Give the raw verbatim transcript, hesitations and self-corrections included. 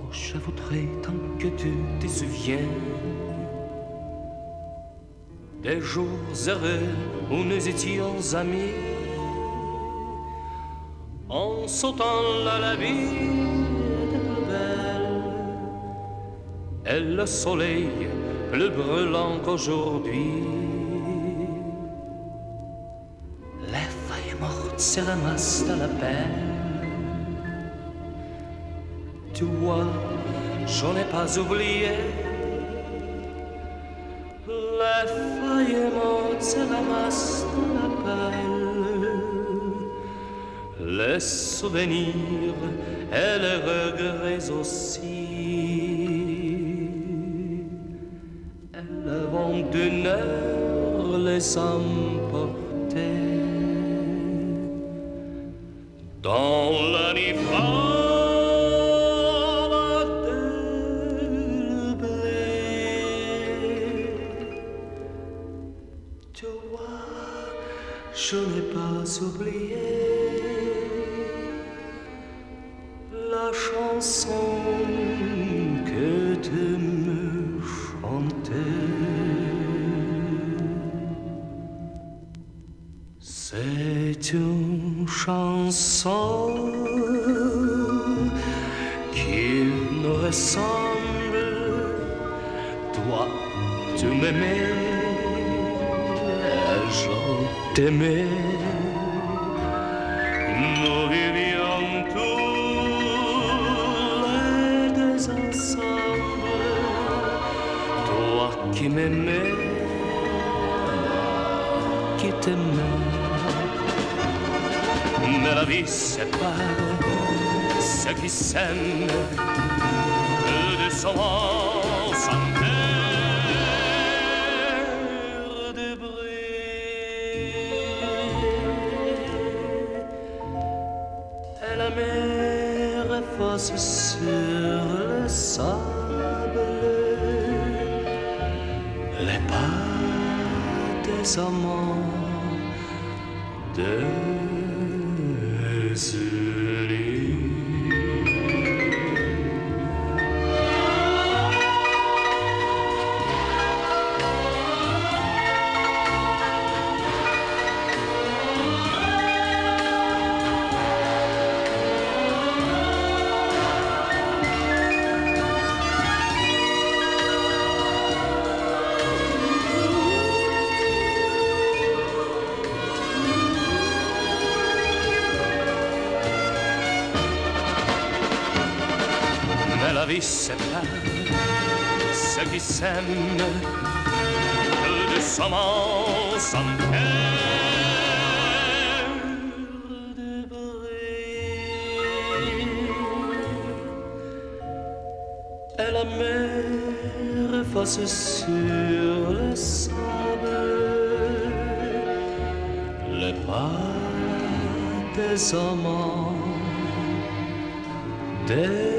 je voudrais tant que tu te souviens des jours heureux où nous étions amis, en sautant là la vie était plus belle et le soleil plus brûlant qu'aujourd'hui. Les feuilles mortes se ramassent à la pelle. Tu vois, j'en ai pas oublié. Les feuilles mortes se ramassent à la pelle. Les souvenirs et les regrets aussi. Et le vent d'une heure les emportait dans la nuit froide de blé. Tu vois, je n'ai pas oublié la chanson que tu me chantais. C'est une chanson qui nous ressemble. Toi, tu m'aimais, je t'aimais. Nous vivions tous les deux ensemble. Toi qui m'aimais, qui t'aimais. Mais la vie sépare ceux qui s'aiment de son sans terre de bruit. Et la mer efface sur le sable les pas des amants de la vie sépare ceux qui s'aiment de semence sans terre de bruit. Et la mer efface sur le sable les pas des amants des